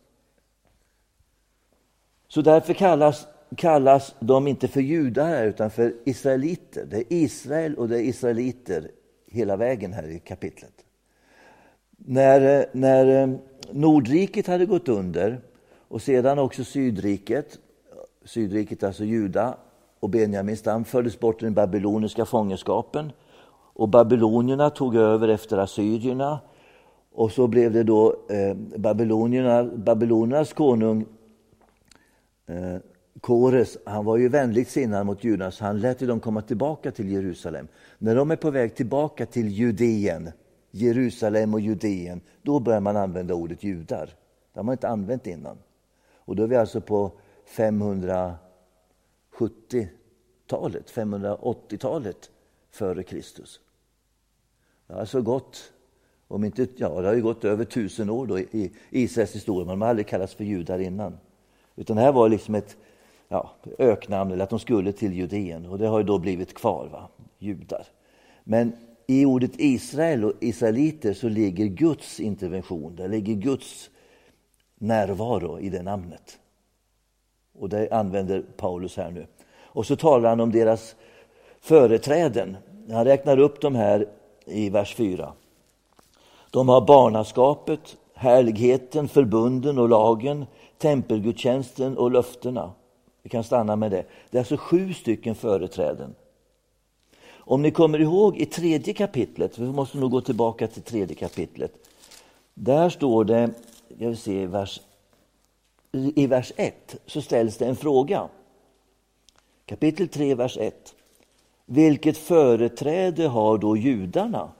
Så därför kallas de inte för judar utan för israeliter. Det är Israel och det är israeliter hela vägen här i kapitlet. När Nordriket hade gått under och sedan också Sydriket alltså Juda och Benjamins stam fördes bort i den babyloniska fångenskapen och babylonierna tog över efter assyrierna och så blev det då babyloniernas konung Kores, han var ju vänligt sinnad mot judarna så han lät dem komma tillbaka till Jerusalem. När de är på väg tillbaka till Judeen, Jerusalem och Judeen, då börjar man använda ordet judar. Det har man inte använt innan. Och då är vi alltså på 570-talet, 580-talet före Kristus. Det har alltså gått, om inte, det har ju gått över 1000 år då i Israels historia, men de har aldrig kallats för judar innan. Utan det här var liksom ett öknamn, eller att de skulle till Judeen, och det har ju då blivit kvar, judar. Men i ordet Israel och israeliter så ligger Guds intervention, det ligger Guds närvaro i det namnet. Och det använder Paulus här nu. Och så talar han om deras företräden. Han räknar upp dem här i vers 4. De har barnaskapet, härligheten, förbunden och lagen, tempelgudstjänsten och löftena. Vi kan stanna med det. Det är alltså 7 stycken företräden. Om ni kommer ihåg i 3:e kapitlet, vi måste nog gå tillbaka till 3:e kapitlet. Där står det, jag vill se i vers 1 så ställs det en fråga. Kapitel 3, vers 1. Vilket företräde har då judarna?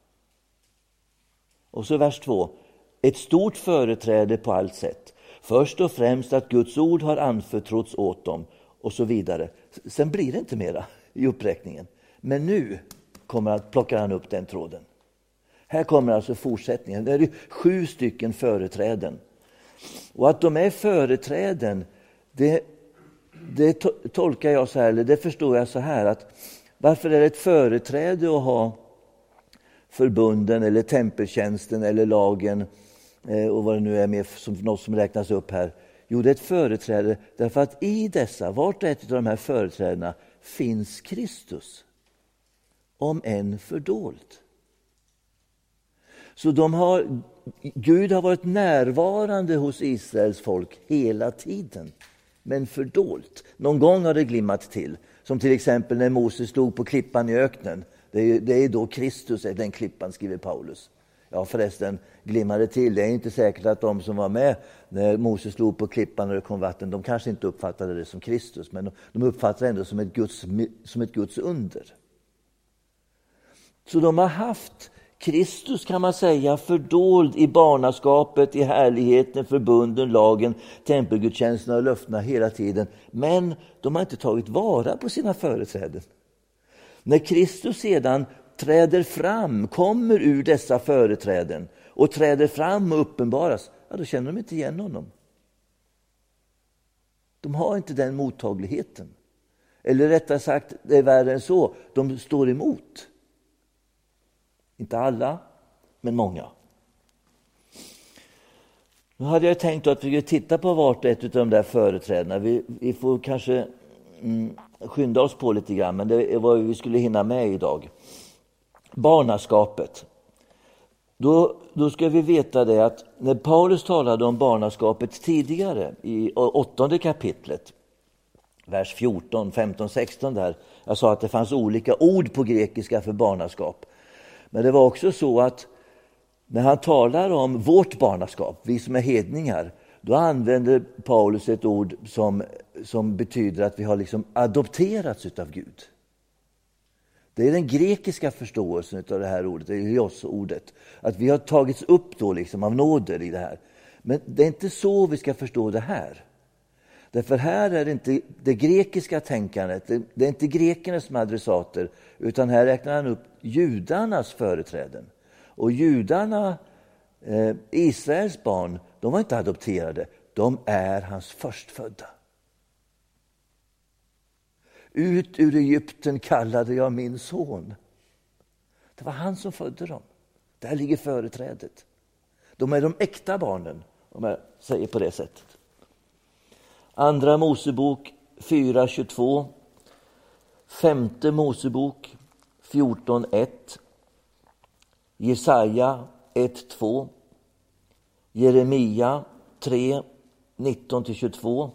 Och så vers 2. Ett stort företräde på allt sätt. Först och främst att Guds ord har anförtrotts åt dem och så vidare. Sen blir det inte mera i uppräkningen. Men nu plockar han upp den tråden. Här kommer alltså fortsättningen. Det är 7 stycken företräden. Och att de är företräden, det tolkar jag så här, eller det förstår jag så här, att varför är det ett företräde att ha förbunden eller tempeltjänsten eller lagen och vad det nu är med som något som räknas upp här? Jo, det är ett företräde därför att i dessa, vart och ett av de här företrädena finns Kristus, om än fördolt. Så Gud har varit närvarande hos Israels folk hela tiden, men fördolt. Någon gång har det glimmat till, som till exempel när Moses stod på klippan i öknen. Det är då Kristus är den klippan, skriver Paulus. Ja, förresten glimmade till. Det är inte säkert att de som var med när Moses stod på klippan och det kom vatten, de kanske inte uppfattade det som Kristus, men de uppfattade det ändå som ett Guds under. Så de har haft Kristus, kan man säga, fördold i barnaskapet, i härligheten, förbunden, lagen, tempelgudstjänsterna och löftena hela tiden. Men de har inte tagit vara på sina företräden. När Kristus sedan träder fram, kommer ur dessa företräden och träder fram och uppenbaras, då känner de inte igen honom. De har inte den mottagligheten. Eller rättare sagt, det är värre än så, de står emot. Inte alla, men många. Nu hade jag tänkt att vi skulle titta på vart och ett av de där företrädarna. Vi får kanske skynda oss på lite grann, men det är vad vi skulle hinna med idag. Barnaskapet. Då ska vi veta det att när Paulus talade om barnaskapet tidigare i 8:e kapitlet, vers 14, 15, 16 där. Jag sa att det fanns olika ord på grekiska för barnaskap. Men det var också så att när han talar om vårt barnaskap, vi som är hedningar, då använder Paulus ett ord som betyder att vi har liksom adopterats utav Gud. Det är den grekiska förståelsen av det här ordet, det är hyos-ordet. Att vi har tagits upp då liksom av nåder i det här. Men det är inte så vi ska förstå det här. Därför här är det inte det grekiska tänkandet, det är inte grekerna som är adressater, utan här räknar han upp judarnas företräden. Och judarna, Israels barn, de var inte adopterade, de är hans förstfödda. Ut ur Egypten kallade jag min son. Det var han som födde dem. Där ligger företrädet. De är de äkta barnen, om jag säger på det sättet. Andra Mosebok 4:22, Femte Mosebok 14:1, Jesaja 1-2, Jeremia 3, 19-22,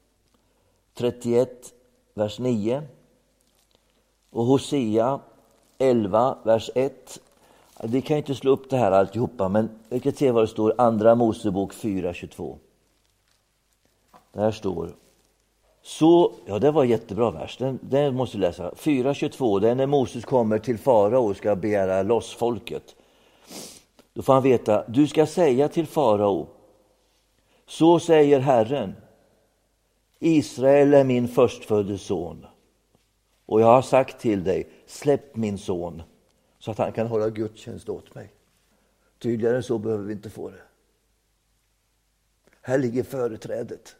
31, vers 9 och Hosea 11, vers 1. Vi kan inte slå upp det här alltihopa, men vi kan se vad det står. Andra Mosebok 4:22. Där står så, ja det var jättebra vers, den måste du läsa. 4:22, det är när Moses kommer till farao och ska begära loss folket. Då får han veta, du ska säga till farao, så säger Herren, Israel är min förstfödde son. Och jag har sagt till dig, släpp min son så att han kan hålla gudstjänst åt mig. Tydligare så behöver vi inte få det. Här ligger företrädet.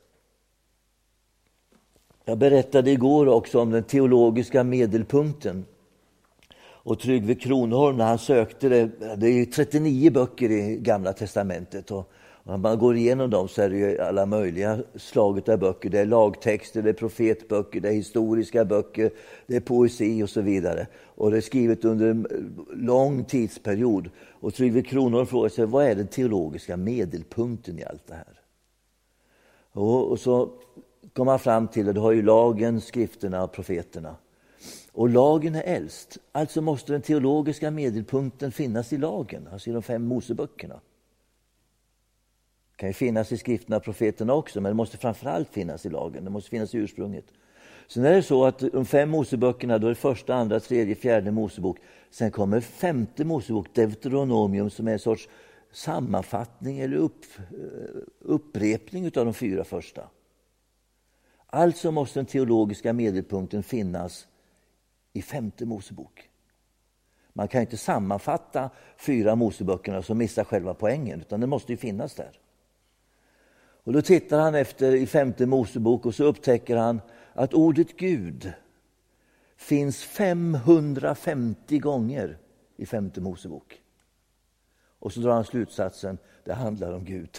Jag berättade igår också om den teologiska medelpunkten. Och Tryggve Kronholm, när han sökte det är 39 böcker i Gamla testamentet. Och när man går igenom dem så är det ju alla möjliga slaget av böcker. Det är lagtexter, det är profetböcker, det är historiska böcker, det är poesi och så vidare. Och det är skrivet under en lång tidsperiod. Och Tryggve Kronholm frågar sig, vad är den teologiska medelpunkten i allt det här? Och så kom man fram till att du har ju lagen, skrifterna och profeterna. Och lagen är äldst. Alltså måste den teologiska medelpunkten finnas i lagen, alltså i de 5 Moseböckerna. Det kan ju finnas i skrifterna och profeterna också, men det måste framförallt finnas i lagen. Det måste finnas i ursprunget. Sen är det så att de 5 Moseböckerna, då är det första, andra, tredje, fjärde Mosebok. Sen kommer 5:e Mosebok, Deuteronomium, som är en sorts sammanfattning eller upprepning av de 4 första. Alltså måste den teologiska medelpunkten finnas i 5:e Mosebok. Man kan inte sammanfatta 4 Moseböckerna som missar själva poängen, utan det måste ju finnas där. Och då tittar han efter i 5:e Mosebok och så upptäcker han att ordet Gud finns 550 gånger i 5:e Mosebok. Och så drar han slutsatsen, det handlar om Gud.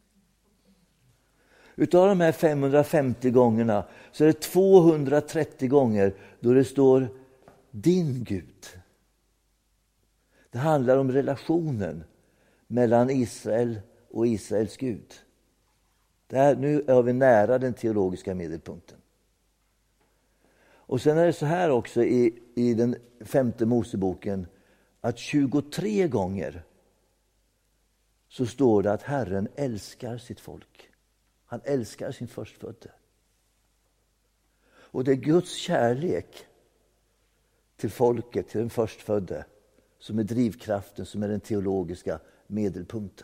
Utav de här 550 gångerna så är det 230 gånger då det står din Gud. Det handlar om relationen mellan Israel och Israels Gud. Nu är vi nära den teologiska medelpunkten. Och sen är det så här också i den 5:e Moseboken att 23 gånger så står det att Herren älskar sitt folk. Han älskar sin förstfödde. Och det är Guds kärlek till folket, till den förstfödde, som är drivkraften, som är den teologiska medelpunkten.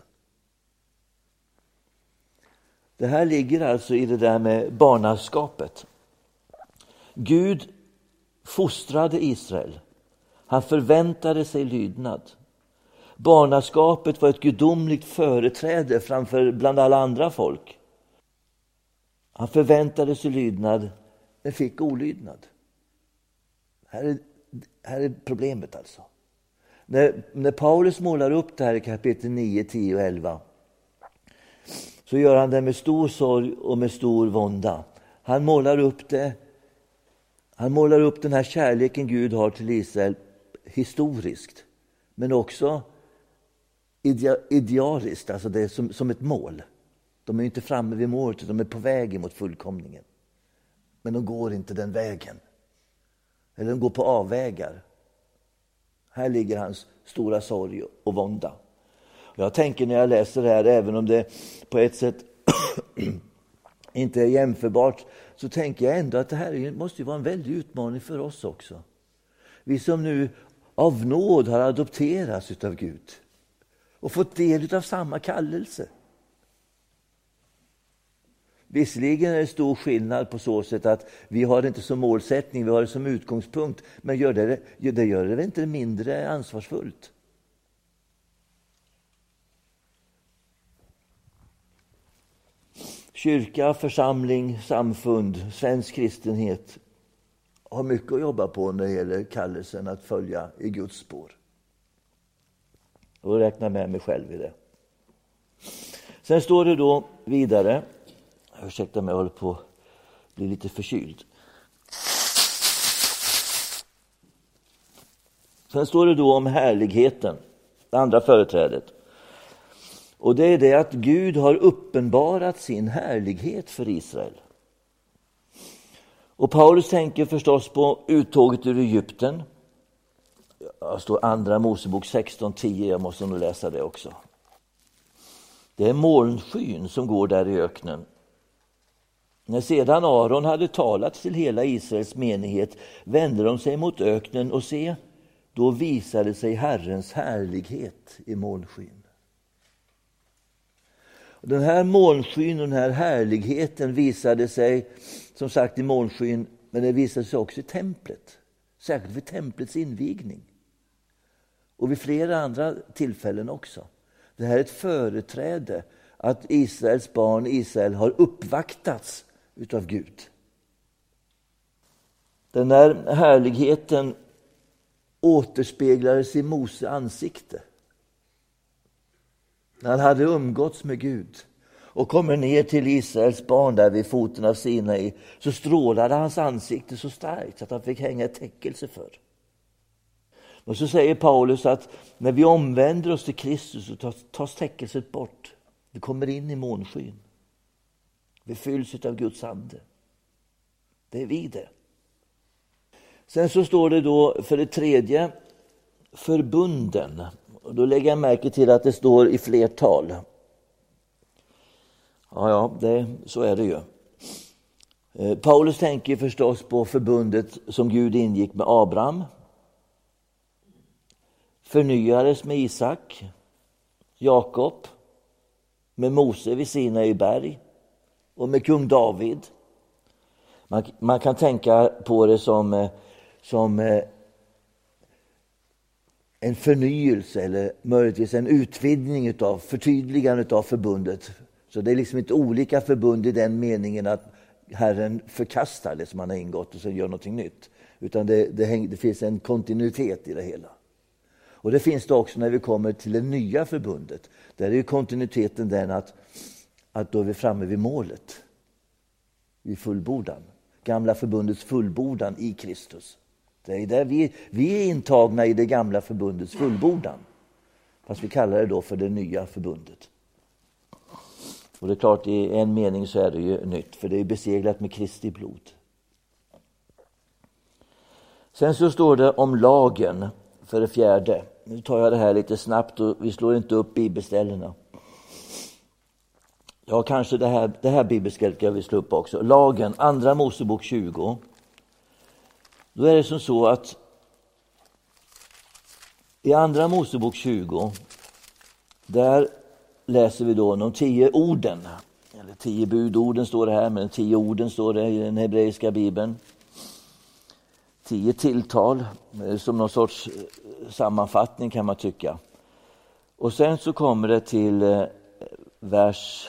Det här ligger alltså i det där med barnaskapet. Gud fostrade Israel. Han förväntade sig lydnad. Barnaskapet var ett gudomligt företräde framför bland alla andra folk. Han förväntade sig lydnad, men fick olydnad. Här är problemet alltså. När Paulus målar upp det här i kapitel 9, 10 och 11 så gör han det med stor sorg och med stor vånda. Han målar upp den här kärleken Gud har till Israel historiskt, men också idealiskt, alltså det är som ett mål. De är inte framme vid målet, de är på väg mot fullkomningen. Men de går inte den vägen. Eller de går på avvägar. Här ligger hans stora sorg och vånda. Jag tänker när jag läser det här, även om det på ett sätt inte är jämförbart, så tänker jag ändå att det här måste ju vara en väldig utmaning för oss också. Vi som nu av nåd har adopterats utav Gud och fått del av samma kallelse. Visserligen är det stor skillnad på så sätt att vi har det inte som målsättning, vi har det som utgångspunkt, men det gör det inte mindre ansvarsfullt. Kyrka, församling, samfund, svensk kristenhet har mycket att jobba på när det gäller kallelsen att följa i Guds spår. Och räkna med mig själv i det. Sen står det då vidare, ursäkta mig, jag håller på att bli lite förkyld. Sen står det då om härligheten, det andra företrädet. Och det är det att Gud har uppenbarat sin härlighet för Israel. Och Paulus tänker förstås på uttåget ur Egypten. Det står andra Mosebok 16:10, jag måste nog läsa det också. Det är molnskyn som går där i öknen. När sedan Aron hade talat till hela Israels menighet vände de sig mot öknen och se, då visade sig Herrens härlighet i molnskyn. Den här molnskyn och den här härligheten visade sig som sagt i molnskyn, men det visade sig också i templet. Särskilt vid templets invigning. Och vid flera andra tillfällen också. Det här är ett företräde att Israels barn, Israel, har uppvaktats utav Gud. Den här härligheten återspeglades i Mose ansikte. När han hade umgåtts med Gud och kommer ner till Israels barn där vid foten av Sinai, så strålade hans ansikte så starkt att han fick hänga ett täckelse för. Och så säger Paulus att när vi omvänder oss till Kristus så tas täckelset bort. Vi kommer in i månskyn. Vi fylls av Guds ande. Det är vi det. Sen så står det då för det tredje förbunden. Och då lägger jag märke till att det står i flertal. Så är det ju. Paulus tänker förstås på förbundet som Gud ingick med Abraham. Förnyades med Isak, Jakob, med Mose vid Sinai berg och med kung David. Man kan tänka på det som en förnyelse eller möjligtvis en utvidgning utav förtydligande av förbundet. Så det är liksom inte olika förbund i den meningen att Herren förkastar det som han har ingått och så gör någonting nytt. Utan det finns en kontinuitet i det hela. Och det finns det också när vi kommer till det nya förbundet. Där är ju kontinuiteten den att då är vi framme vid målet. Vid fullbordan. Gamla förbundets fullbordan i Kristus. Det är där vi är intagna i det gamla förbundets fullbordan. Fast vi kallar det då för det nya förbundet. Och det är klart, i en mening så är det ju nytt. För det är beseglat med Kristi blod. Sen så står det om lagen för det fjärde. Nu tar jag det här lite snabbt och vi slår inte upp bibelställena. Ja, kanske det här bibelstället ska vi slå upp också. Lagen, andra Mosebok 20. Då är det som så att i andra Mosebok 20 där läser vi då de 10 orden. Eller 10 budorden står det här, men 10 orden står det i den hebreiska bibeln. 10 tilltal, som någon sorts sammanfattning kan man tycka. Och sen så kommer det till vers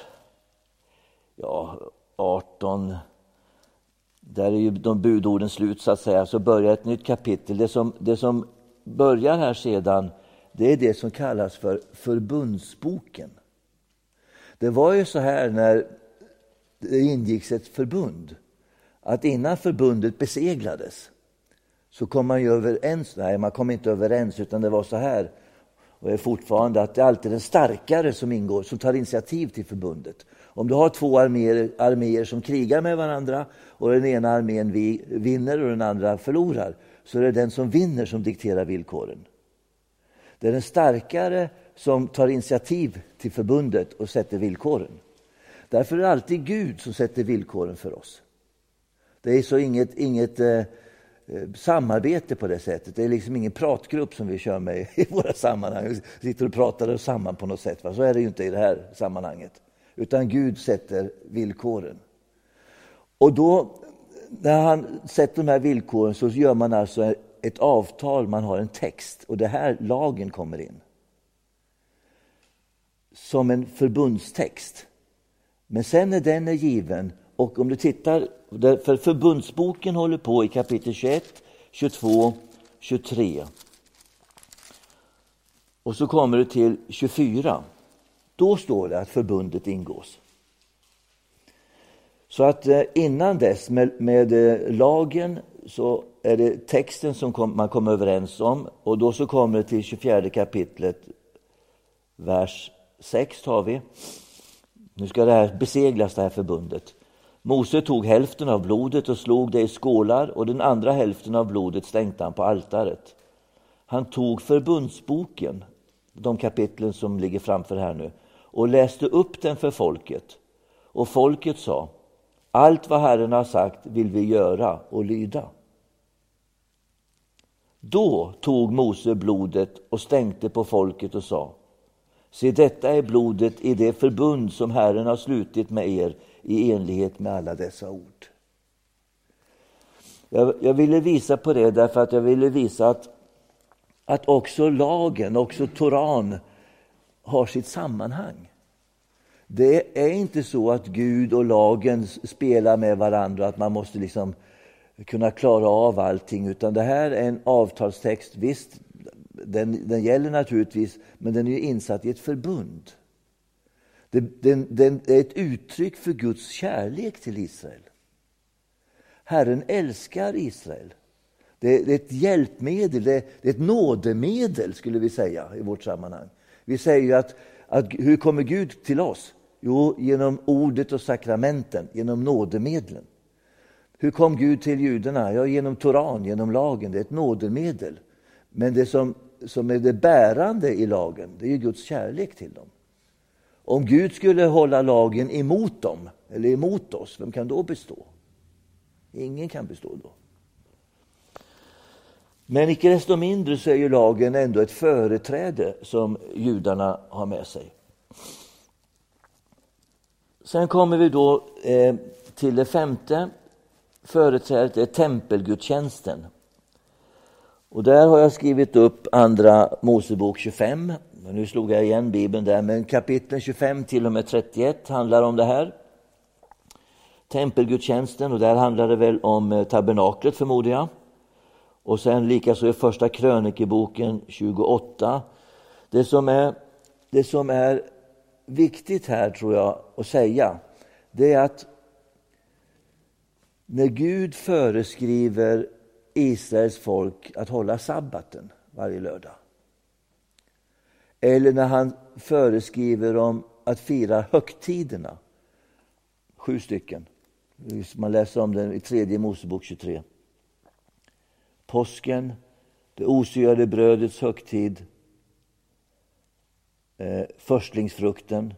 18. Där är ju de budorden slut så att säga. Så börjar ett nytt kapitel. Det som börjar här sedan, det är det som kallas för förbundsboken. Det var ju så här när det ingicks ett förbund. Att innan förbundet beseglades så kom man ju överens. Nej, man kom inte överens, utan det var så här. Och det är fortfarande att det är alltid den starkare som ingår, som tar initiativ till förbundet. Om du har 2 arméer som krigar med varandra och den ena armén vinner och den andra förlorar, så är det den som vinner som dikterar villkoren. Det är den starkare som tar initiativ till förbundet och sätter villkoren. Därför är det alltid Gud som sätter villkoren för oss. Det är så inget samarbete på det sättet. Det är liksom ingen pratgrupp som vi kör med i våra sammanhang. Vi sitter och pratar oss samman på något sätt. Så är det ju inte i det här sammanhanget. Utan Gud sätter villkoren. Och då, när han sätter de här villkoren, så gör man alltså ett avtal, man har en text. Och det här lagen kommer in. Som en förbundstext. Men sen när den är given, och om du tittar, för förbundsboken håller på i kapitel 21, 22, 23. Och så kommer det till 24. Då står det att förbundet ingås. Så att innan dess med lagen så är det texten som man kommer överens om. Och då så kommer det till 24 kapitlet, vers 6 tar vi. Nu ska det här beseglas, det här förbundet. Mose tog hälften av blodet och slog det i skålar, och den andra hälften av blodet stänkte han på altaret. Han tog förbundsboken, de kapitlen som ligger framför här nu, och läste upp den för folket. Och folket sa: allt vad Herren har sagt vill vi göra och lyda. Då tog Mose blodet och stänkte på folket och sa: se, detta är blodet i det förbund som Herren har slutit med er i enlighet med alla dessa ord. Jag ville visa på det därför att jag ville visa att också lagen, också Toran, har sitt sammanhang. Det är inte så att Gud och lagen spelar med varandra, att man måste liksom kunna klara av allting, utan det här är en avtalstext. Visst, den gäller naturligtvis, men den är ju insatt i ett förbund. Den är ett uttryck för Guds kärlek till Israel. Herren älskar Israel. Det är ett hjälpmedel, det är ett nådemedel, skulle vi säga i vårt sammanhang. Vi säger ju att hur kommer Gud till oss? Jo, genom ordet och sakramenten, genom nådemedlen. Hur kom Gud till judarna? Ja, genom Toran, genom lagen. Det är ett nådemedel. Men det som är det bärande i lagen, det är ju Guds kärlek till dem. Om Gud skulle hålla lagen emot dem, eller emot oss, vem kan då bestå? Ingen kan bestå då. Men icke desto mindre så är ju lagen ändå ett företräde som judarna har med sig. Sen kommer vi då till det femte företrädet, det är tempelgudstjänsten. Och där har jag skrivit upp andra Mosebok 25. Nu slog jag igen Bibeln där, men kapitlen 25 till och med 31 handlar om det här. Tempelgudstjänsten, och där handlar det väl om tabernaklet, förmodar jag. Och sen likaså i första krönikeboken 28. Det som är viktigt här, tror jag, att säga, det är att när Gud föreskriver Israels folk att hålla sabbaten varje lördag, eller när han föreskriver dem att fira högtiderna, 7 stycken, man läser om den i 3 Mosebok 23. Påsken, det osyrade brödets högtid, förstlingsfrukten,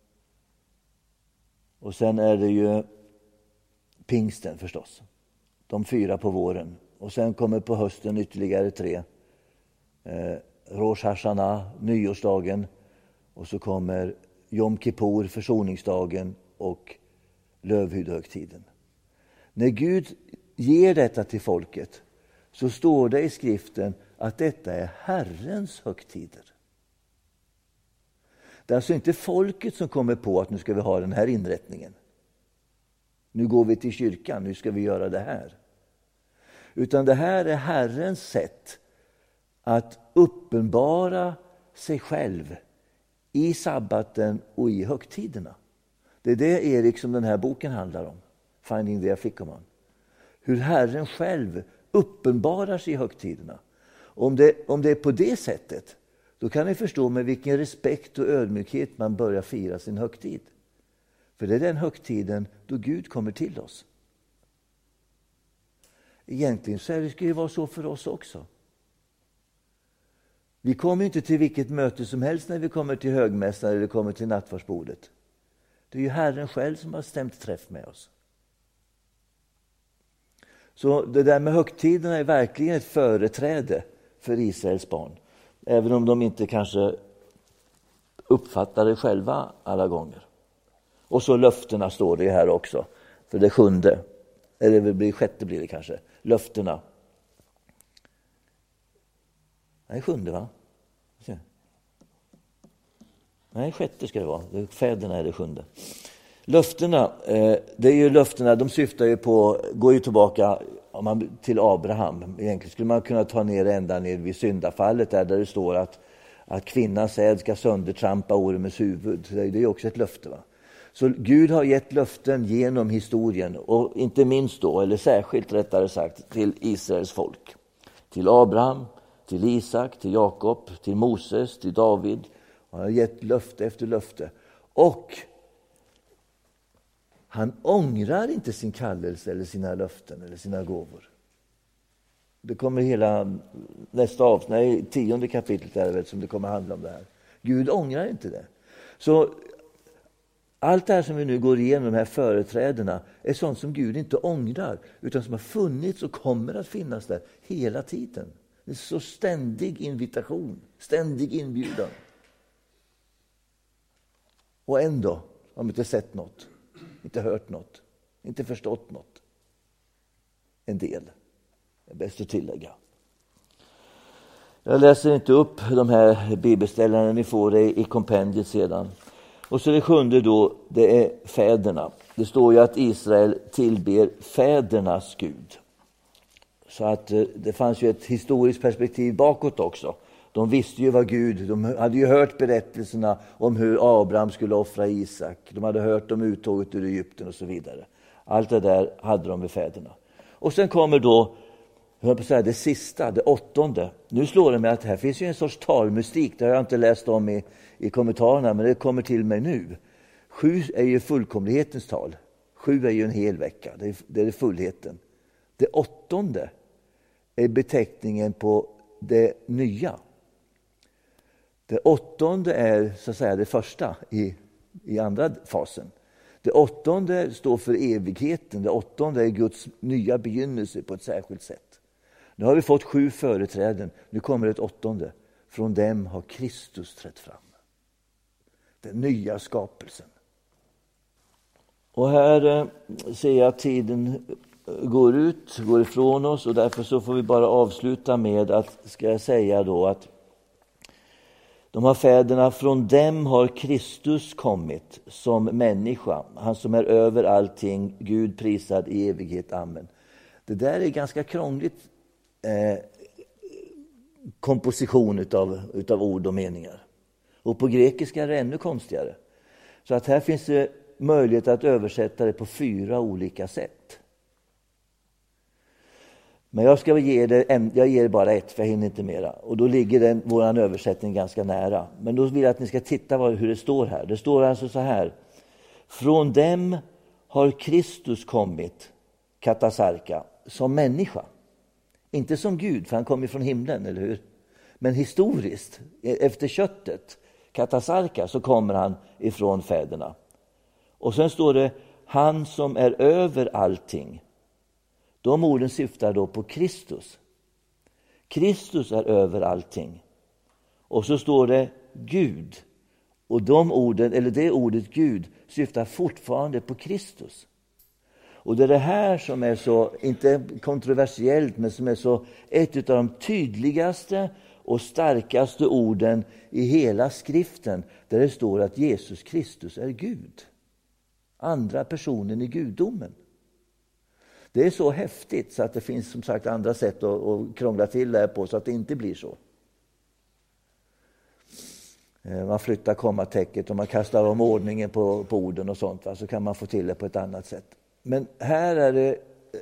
och sen är det ju pingsten förstås. De 4 på våren, och sen kommer på hösten ytterligare 3. Rosh Hashanah, nyårsdagen, och så kommer Yom Kippur, försoningsdagen, och lövhyddohögtiden. När Gud ger detta till folket så står det i skriften att detta är Herrens högtider. Det är alltså inte folket som kommer på att nu ska vi ha den här inrättningen. Nu går vi till kyrkan, nu ska vi göra det här. Utan det här är Herrens sätt att uppenbara sig själv i sabbaten och i högtiderna. Det är det, Erik, som den här boken handlar om. Finding the Afikoman. Hur Herren själv uppenbarar sig i högtiderna. Om det är på det sättet, då kan ni förstå med vilken respekt och ödmjukhet man börjar fira sin högtid. För det är den högtiden då Gud kommer till oss. Egentligen så ska det vara så för oss också. Vi kommer inte till vilket möte som helst när vi kommer till högmässan eller kommer till nattvardsbordet. Det är ju Herren själv som har stämt träff med oss. Så det där med högtiderna är verkligen ett företräde för Israels barn. Även om de inte kanske uppfattar det själva alla gånger. Och så löftena står det här också. För det 7:e. Eller det blir 6:e blir det kanske. Löftena. Nej, 7:e va? Nej, 6:e ska det vara. Fäderna är det 7:e. Löftena, det är ju löftena, de syftar ju på, går ju tillbaka till Abraham. Egentligen skulle man kunna ta ner ända ner vid syndafallet där det står att kvinnans säd ska söndertrampa ormens huvud. Det är ju också ett löfte, va? Så Gud har gett löften genom historien, och inte minst då, eller särskilt rättare sagt, till Israels folk. Till Abraham, till Isak, till Jakob, till Moses, till David Han har gett löfte efter löfte. Och han ångrar inte sin kallelse eller sina löften eller sina gåvor. Det kommer hela nästa avsnitt, 10:e kapitlet är det väl, som det kommer handla om det här. Gud ångrar inte det. Så allt det här som vi nu går igenom, de här företrädena, är sånt som Gud inte ångrar, utan som har funnits och kommer att finnas där hela tiden. Det är så ständig invitation, ständig inbjudan. Och ändå har vi inte sett något, inte hört något, inte förstått något. En del, det är bäst att tillägga. Jag läser inte upp de här bibelställena, ni får det i kompendiet sedan. Och så det 7:e då, det är fäderna. Det står ju att Israel tillber fädernas Gud. Så att det fanns ju ett historiskt perspektiv bakåt också. De visste ju vad Gud, de hade ju hört berättelserna om hur Abraham skulle offra Isak. De hade hört om uttåget ur Egypten och så vidare. Allt det där hade de med fäderna. Och sen kommer då, jag på säga, det sista, det 8:e. Nu slår det mig att här finns ju en sorts talmystik. Det har jag inte läst om i kommentarerna, men det kommer till mig nu. 7 är ju fullkomlighetens tal. 7 är ju en hel vecka. Det är fullheten. Det 8:e är beteckningen på det nya. Det 8:e är så att säga det första i andra fasen. Det 8:e står för evigheten. Det 8:e är Guds nya begynnelse på ett särskilt sätt. Nu har vi fått 7 företräden. Nu kommer ett 8:e. Från dem har Kristus trätt fram. Den nya skapelsen. Och här ser jag att tiden går ifrån oss, och därför så får vi bara avsluta med att, ska jag säga då, att de här fäderna, från dem har Kristus kommit som människa, han som är över allting, Gud prisad i evighet, amen. Det där är ganska krångligt komposition utav ord och meningar. Och på grekiska är det ännu konstigare. Så att här finns det möjlighet att översätta det på 4 olika sätt. Men jag ger bara ett, för jag hinner inte mera. Och då ligger våran översättning ganska nära. Men då vill jag att ni ska titta hur det står här. Det står alltså så här: från dem har Kristus kommit, katasarka, som människa. Inte som Gud, för han kom från himlen, eller hur? Men historiskt, efter köttet, katasarka, så kommer han ifrån fäderna. Och sen står det, han som är över allting. De orden syftar då på Kristus. Kristus är över allting. Och så står det Gud. Och det ordet Gud syftar fortfarande på Kristus. Och det är det här som är så, inte kontroversiellt, men som är så ett av de tydligaste och starkaste orden i hela skriften, där det står att Jesus Kristus är Gud. Andra personen i gudomen. Det är så häftigt så att det finns som sagt andra sätt att krångla till det här på så att det inte blir så. Man flyttar kommatecket och man kastar om ordningen på orden och sånt, så kan man få till det på ett annat sätt. Men här är det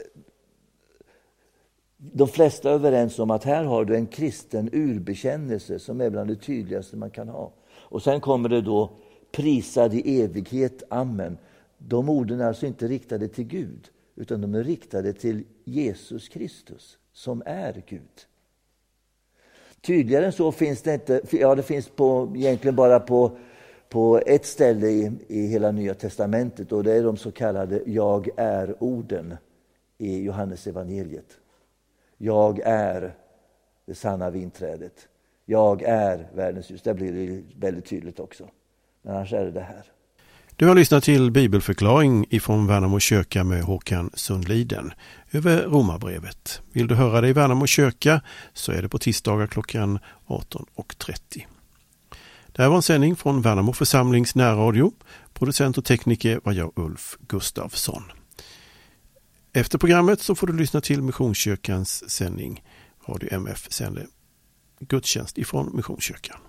de flesta överens om att här har du en kristen urbekännelse som är bland det tydligaste man kan ha. Och sen kommer det då prisad i evighet, amen. De orden är alltså inte riktade till Gud, utan de är riktade till Jesus Kristus som är Gud. Tydligare än så finns det inte. Ja, det finns egentligen bara på ett ställe i hela Nya testamentet, och det är de så kallade jag är-orden i Johannes evangeliet. Jag är det sanna vinträdet. Jag är världens ljus. Där blir det väldigt tydligt också. Men annars är det här. Du har lyssnat till bibelförklaring ifrån Värnamo kyrka med Håkan Sundliden över Romarbrevet. Vill du höra det i Värnamo kyrka så är det på tisdagar klockan 18:30. Det här var en sändning från Värnamo församlings närradio. Producent och tekniker var jag, Ulf Gustafsson. Efter programmet så får du lyssna till Missionskyrkans sändning. Radio MF sänder gudstjänst ifrån Missionskyrkan.